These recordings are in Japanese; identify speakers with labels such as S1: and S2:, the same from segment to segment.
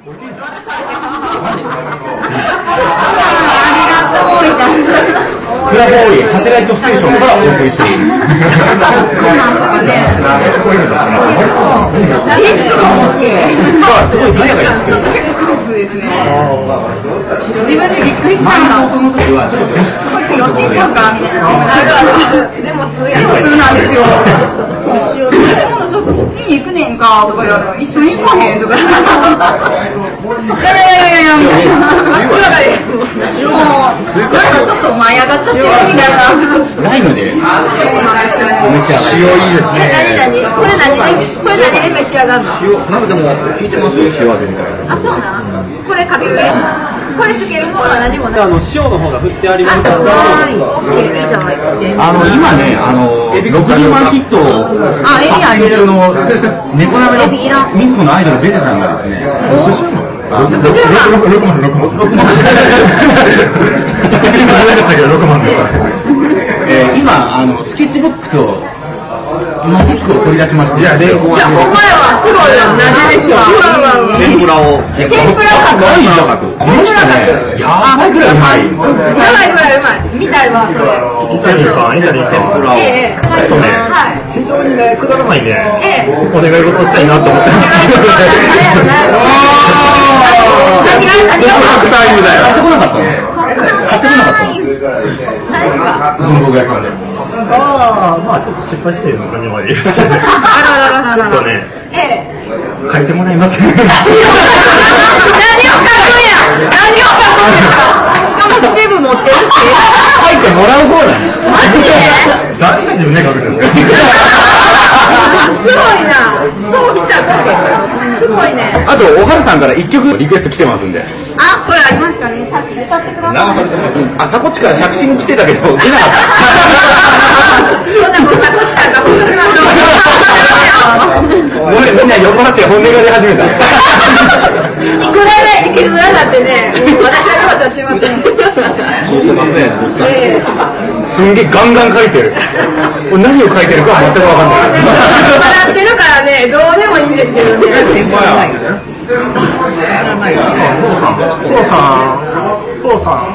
S1: クラボーイサテライトステーションからお送りしている。すごいガヤガヤしてる。
S2: 自分でびっくりしたんだ、その時は。ちょっと寄っていっちゃうかみたいな。でも通なんですよ。ちょっと好きに行くねんかとか言われる。一緒に行かへんとか。いやみたいな。ちょっと舞い上がっちゃってるみたいな。
S1: ライムで。
S2: そうなんですよ。
S1: 塩いいですね。
S2: これ何で召し上がるの？
S1: 塩、なんかでも聞いてますよ、塩味みたいな。
S2: あ、そうなん？これかける？これつけるものは何もない。
S3: 塩の方が振ってありますから。
S1: 今ね、60万ヒット
S2: エビあげる
S1: の猫鍋のミスコのアイドルベテさんがですね、6今スケッチブックとのテックを取り出しました。いや、お前
S2: はすごいよ、同じでしょ。
S1: 天ぷらを。天ぷら
S2: 角。
S1: やばいぐらいうまい。
S2: やばいぐらいうまい。みたいわ、それ。
S3: イタリーさん、天ぷらを。非常にね、くだらないね。お願い事したいなと思って。
S2: 何が
S1: 買ってこなかったの？文房具屋さんで。
S3: まあちょっと失敗してるのかにはいい。ちょっとね、書いてもらいます。
S2: 何を書くんや。しかもステブ持ってるし。
S1: 書いてもらう方だね。
S2: マジで？
S3: 誰が自分で書くんですか？
S2: すごいな。そうきたっけ。すごいね。
S1: あと、おはるさんから1曲リクエスト来てますんで。
S2: あ、これありましたね。さっき歌ってください。
S1: あ、タコチから着信来てたけど、出なかった。
S2: そんなもんタコチからが本当に
S1: もうみんな酔っ払って本音が出始めた。
S2: いくらだってね、私は今はしません。
S1: そうしてますね。すんげえガンガン書いてる。何を書いてるか全く分かんない。
S2: 笑ってるからね、どうでもいいんですけどね。
S3: 父さん。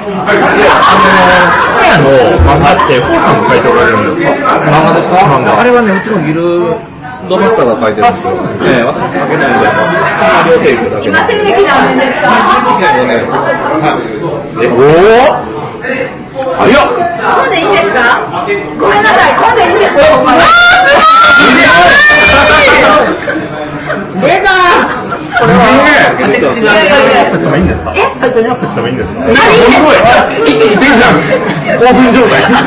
S3: の漫画って父さんも書いておられるんですか？
S1: 漫画ですか？あれはね、うちのギルドマスターが書いてるんですよ。私書けないんで、両手いくだけ。
S2: 今戦歴何年ですか？
S1: おお。早っ。
S2: 今でいいんですか？ごめんなさい、今でいいんですか？出た。
S3: これはサイトにアップしてもいいんですか？サイトにアップしてもいいんですか？
S1: 一気に出るじゃん。興奮状態。
S2: う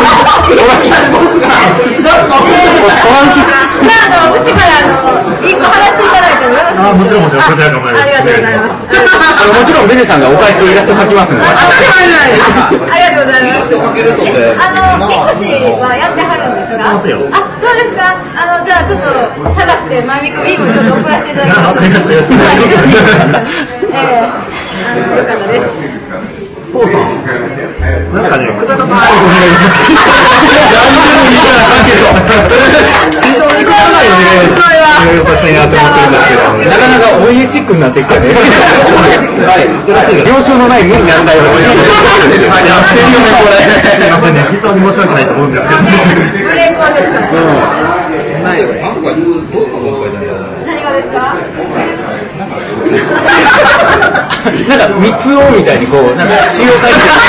S2: ちから1個払っていただいてもよろしいですか？
S3: もちろんこちらの前です。
S2: ありがとうございます。
S1: もちろんベネさんがお返しのイラスト描きますんで。
S2: ありがとうございます。ピクシーはやってはるんですか？あ、そうですか。じゃあちょっと探してマイミクビームちょっと送らせていただきます。よかったです。
S3: なんかね、くだらない。
S1: なかなかお家チックになってきたね。了承のない無になるんだよ。やってるよね、これ。
S3: すいませんね、非常に申し訳ないと思うんですけど。
S2: 無礼講ですか？何がですか？
S1: なんか三つおみたいにこうなんか塩書いて。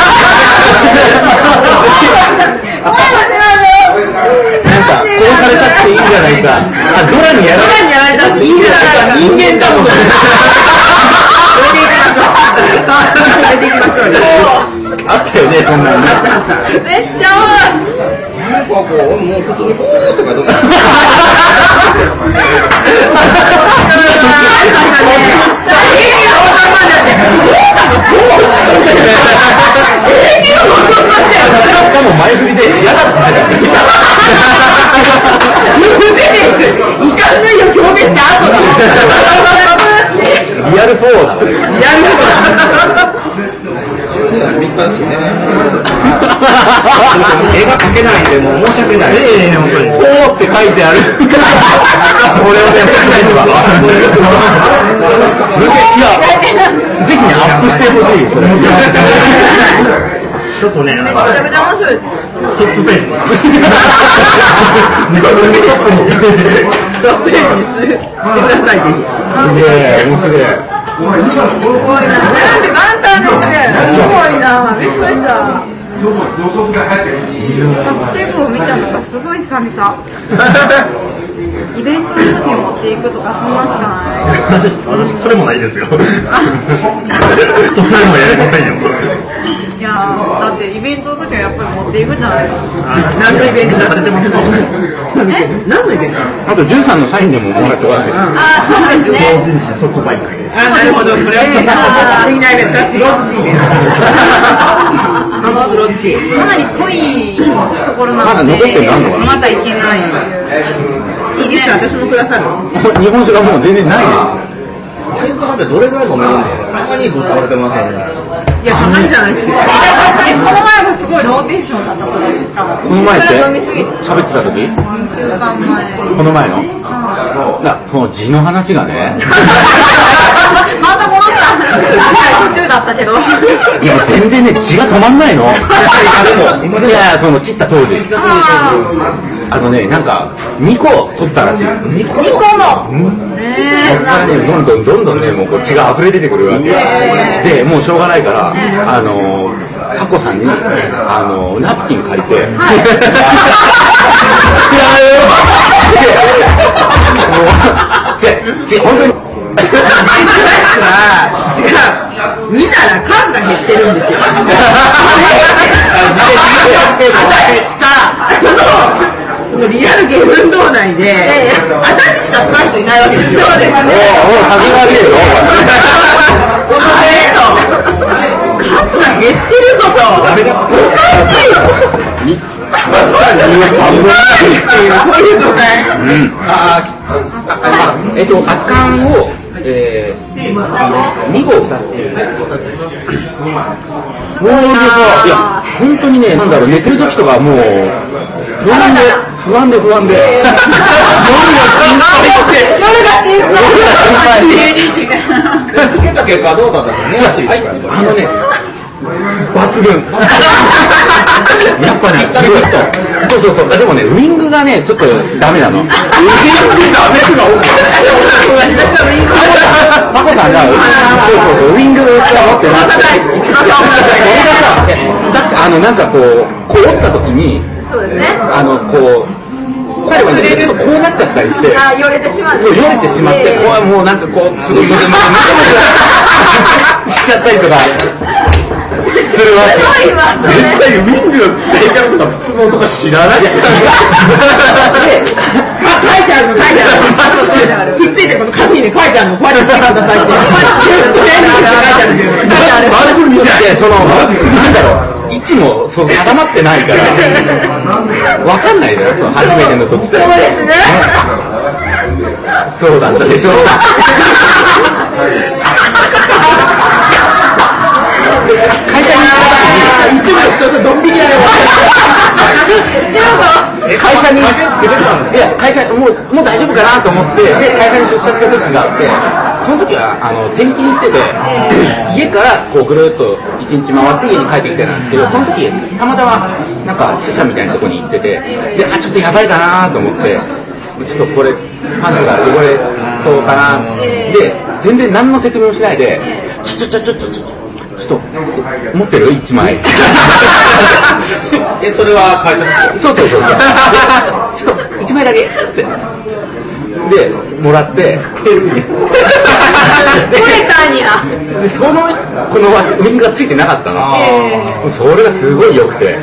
S1: なんかこうされたっていいじゃないか。あ、ドラにやられたっていいじゃないか。人間だもん。それでいきましょう。あったよね、そんなの。
S2: めっちゃ多い。
S1: もう普通にこうとかどうか。しかも前振りで嫌だったじゃん。いかんないよ表現した後だ。リアルフォーだ。リアルフォー。びっくったしね。絵が描けないんで、もう申し訳ない。
S3: 本当に。
S1: こうって書いてある。これをね、いや、ぜひね、アップしてほしい。
S3: ちょっとね、
S2: めちゃくちゃ面白いです。
S3: トップページ。
S2: トップページにしてください、ぜひ。
S1: すげえ、面白い。
S2: すごいな。なんで元旦ですね。すごいな。びっくりした。テープを見たのがすごい久々。イベントの時に持っていくとかそんなしかない。
S3: 私それもないですよ。そんなのもやりませんよ。
S2: いやだってイベントの時はやっぱり持っていくじゃないですか。
S3: 何のイベントされてますか？
S2: 何のイベント？
S1: あと13のサインでももらってください。
S2: そうですね。
S3: 同人誌即売会。
S2: なるほど。それは好きなイベントはスローズシーです。そのスローズシー。かなり濃いところなので、まだいけない。いいですか、私もくださる。
S1: 日本酒がもう全然ないです。
S4: イベントなんてどれぐらい飲めるんですか？たまにぶっ倒れてませんね。
S2: いや、たまにじゃないですよ。この前もすごいローテーションだったことですか？
S1: この前って喋ってた時
S2: 2週間前。
S1: この前のこの字の話がね
S2: また戻った途中だったけど。
S1: いや、全然ね、血が止まんないの。いや、その切った当時。なんか、2個取ったらしい。2個もそっからね、どんどんね、もうこう血が溢れ出てくるわけ。で、もうしょうがないから、ハコさんに、ナプキン借りて、本当に、
S2: 違う。見たら数が減ってるんですよ。リアルゲー運動内で、私しか使う人いないわけですよ。そうですね。
S1: もう先が悪いよ。
S2: 数が減ってること。おかしいよ。そういう状態。
S1: 圧巻を、2号2つ。そういういや、本当にね、なんだろう、寝てる時とかもう、不安で。夜が心配つけた結果どうだったんですかね。抜群。やっぱね、そう。でもね、ウイングがね、ちょっとダメなの。ウイングダメが多くて。マコさんが、ウイングが持ってなくて。だってなんかこう折った時に、
S2: そうですね。
S1: 彼はね、ちょっとこうなっちゃったりして、
S2: よれてしまって、
S1: もうなんかこう、すごい、しちゃったりとか。するわけ。絶対ウィングの使い方とか普通の音が知らない。
S2: 書いてある。くっついてこの紙にね、書いてあるの。こうやってくださいって。
S1: 丸く見て、なんだろう。位置も定まってないから、わかんないだよ、初めての時って。
S2: そうですね。
S1: そうだったでしょ。会社に行った時に、一部の人とドン引きだよ。会社に、いや、会社、もう大丈夫かなと思って、で、会社に出社した時があって、その時は、転勤してて、家からこうぐるっと一日回って家に帰ってきてたんですけど、その時、たまたま、なんか、支社みたいなとこに行ってて、で、ちょっとやばいかなと思って、ちょっとこれ、パンツが汚れそうかな、で、全然何の説明もしないで、ちょっと、持ってる1枚。
S4: それは会社ですか？
S1: そう。ちょっと、1枚だけって。で、もらって、
S2: これかにな。
S1: で、このウィングがついてなかったの。それがすごい良くて。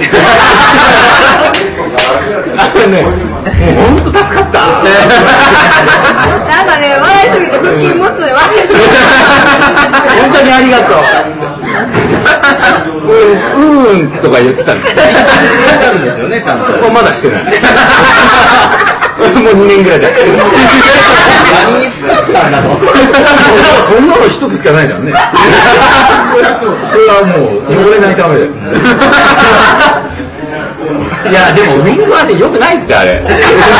S1: もうほんと助かった。
S2: なんかね、笑いすぎて腹筋持つのよ。
S1: 本当にありがとう。とか言ってたんですよ。
S4: あるんですよね、ちゃんと。
S1: まだしてない。もう2年ぐらいだ。
S4: 何に使ったんだろう。
S1: そんなの一つしかないじゃんね。 はもう、汚れないためだよ。いや、でもウィングはね、良くないってあれ。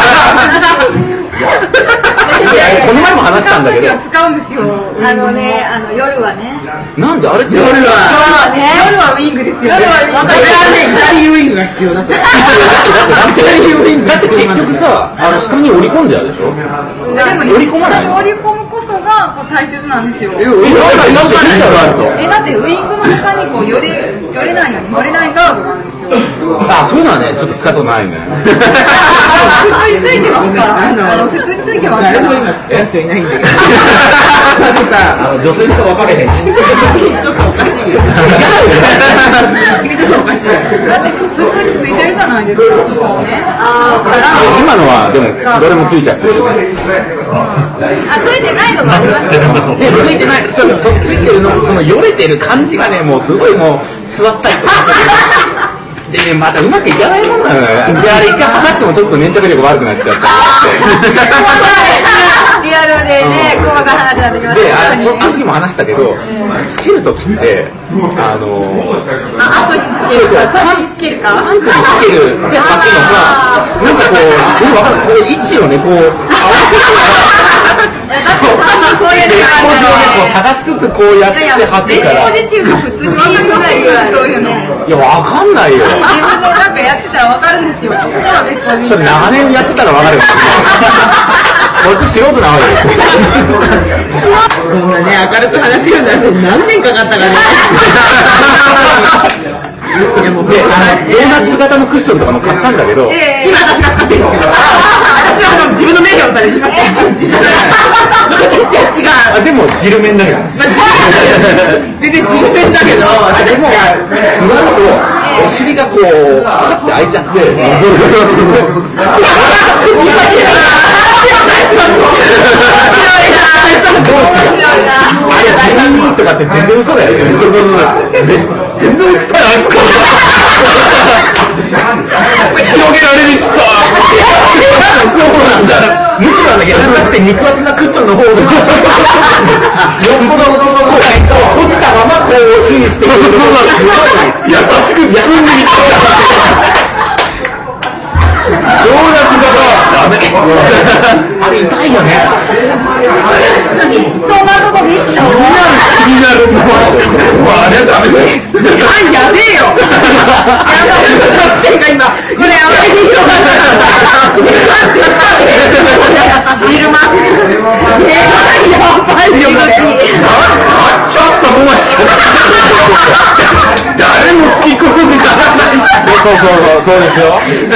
S1: いや、この前も話したんだけど。
S2: 使うんですよ。夜はね。
S1: なんであれって
S2: 夜はウィングですよ。夜は
S4: それはね、左ウィングが必要だ。
S1: だって結局さ、下に折り込んじゃうでしょ。
S2: でもね、
S1: 折り込まないの？
S2: 折り込むことが大切なんですよ。だってウィングの下に寄れないように、乗れないガードがあるんですよ。
S1: あ、そういうのはね、ちょっと使ったことないね。
S2: 普通についてますから。普通についてますから。
S4: 誰も今使う人いないんだけど。女性しか分かれへんし。ちょっとおかしいよ。ちょっとおかしい。
S2: だって普通についてるじゃないですか。
S1: 今のはでもどれもついちゃってる。
S2: ついてないのもありますよ。
S1: ついてない。ついてるの、そのよれてる感じがね、もうすごいもう座ったりとか。でね、またうまくいかないもんなのよ。で、あれ一回剥がしてもちょっと粘着力悪くなっちゃった。
S2: リアルでね、細かい話になってきました。
S1: で、あの時も話したけど、つけるときって、
S2: 後につけるか、パンつけるか、
S1: パンツにつけるってはっきりのが、なんかこう、わかんない、こう、位置をね、こう、
S2: だってこういうの
S1: 探しつつこうやって貼ってから。
S2: ポジティブ普通に言うぐらいそういうね。
S1: いや、わかんないよ。
S2: 自分でなんかやってたらわかるんですよ。
S1: それ長年やってたらわかるよ。こっち素人なわけです。
S4: こんなね、明るく話せるんだって何年かかったかね。
S1: で、ドーナツ型のクッションとかも買ったんだけど、
S4: 今私が使ってるんですけど、私は自分の名誉のためにしました。違う。
S1: でも、汁麺だよ。
S4: 全然汁麺だけど、
S1: でも、座ると、お尻がこう、パッて開いちゃって、あれ、自分にとかって全然嘘だよね。全然映ったらあいつか広げられるしさそうなんだ。むしろやらなくて肉厚なクッションの方がよっぽど閉じたままこうインしてくる優しく逆にドーナツがダメ。あれ痛いよね。
S2: そんなとこ見たの？
S1: 気になる。あれはダメだよ。
S4: やべえよ。今これやばいよ。昼間。やばいよね。
S1: ちょっともうしか誰も突き込むからない。そうですよ。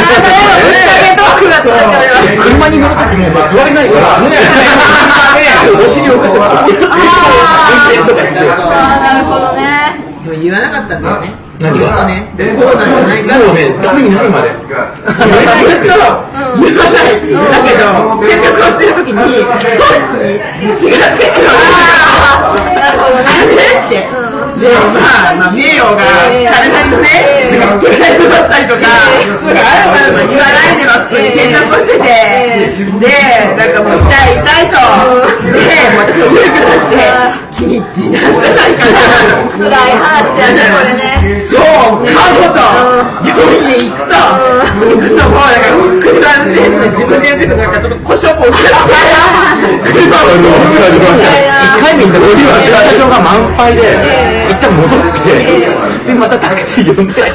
S1: 車に乗るときも座れないから、お尻を浮かせて、運転とかして。
S2: なるほどね。
S4: でも言わなかったんだよね。
S1: 何が？
S4: そうなんじゃないか。
S1: もうね、ダメになるまで。
S4: 言わない。だけど、接客をしてるときに、違ってる。
S2: なるほどね。
S4: って。で、まあ、名誉が、彼なりのね、プライドだったりとか、言わないでは普通に転職してて、で、なんかもう痛いと、で、もうちょっとして、君っちなんじゃないかな。
S2: 辛い話やね、これね。
S4: そう、買うと、病院へ行くと、もうなんかフックさんで自分でやってるとなんかちょっと故障も起きた。
S1: 1回目行った時は駐車場が満杯で、一旦戻って、で、またタクシー呼んで、2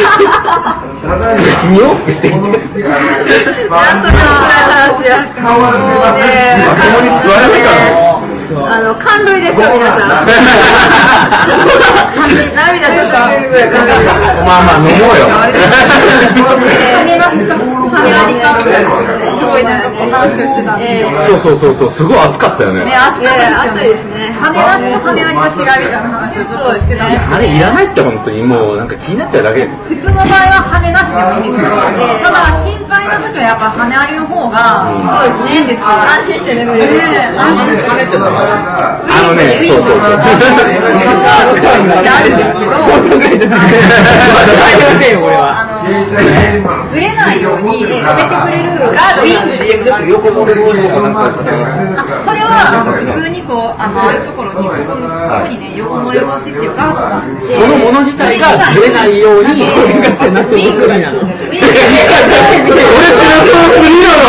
S1: 往復していって。
S2: なんとか話や。もうね、感涙ですよ、皆さん。涙ちょっと出るぐらい感動です。
S1: まあ飲もうよ。
S2: すごいね、話をしてたんで。
S1: そう、すごい暑かったよね。
S2: ね、暑いですね。羽なしと羽ありの違いみたいな話をちょっとしてたんですけど。
S1: あれいらないって本当にもうなんか気になっちゃうだけ。
S2: 普通の場合は羽なしでもいいんですよ。ただ心配な時はやっぱ羽ありの方が、そうですね、いいんですよ。安心して眠れる。安心して眠れてる。
S1: そう。
S2: あるんですけど、 ずれないように止めてくれるガードが
S1: CM でも横漏れ防止とかなんか
S2: それは普通にこうあるところにここにね横漏れ防止っていうガードがあって、
S1: そのもの自体がずれないように
S2: ウィングってなって面白いなの。
S1: 俺って予想するよの？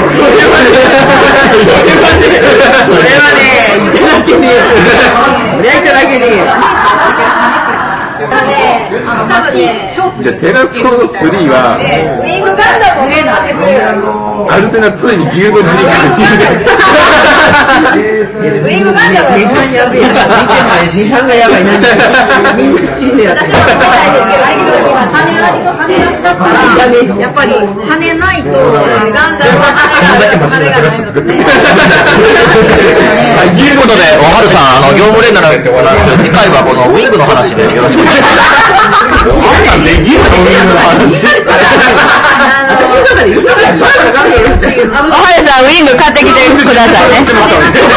S4: それはね、いただけねえ。それはいただけねえ。
S2: だね、多分ね、
S5: じゃあテラスコード3は
S2: ウィングガンダムをね、なってくれる。
S5: アルテナ2に牛の字が
S2: ウィングガンダム
S4: 時間やべえな。時間がやばいな。みんな死んでやった。
S2: 私はそうないですけど、アイドルには羽なしだったら、やっぱり羽ないと、ガンダムは羽がないので。
S6: ということで、おはるさん、業務連絡次回はこのウィングの話でよろしくお願いします。
S5: あんなんできるのウィングの話。
S4: おはよさん、ウィング買ってきてくださいね。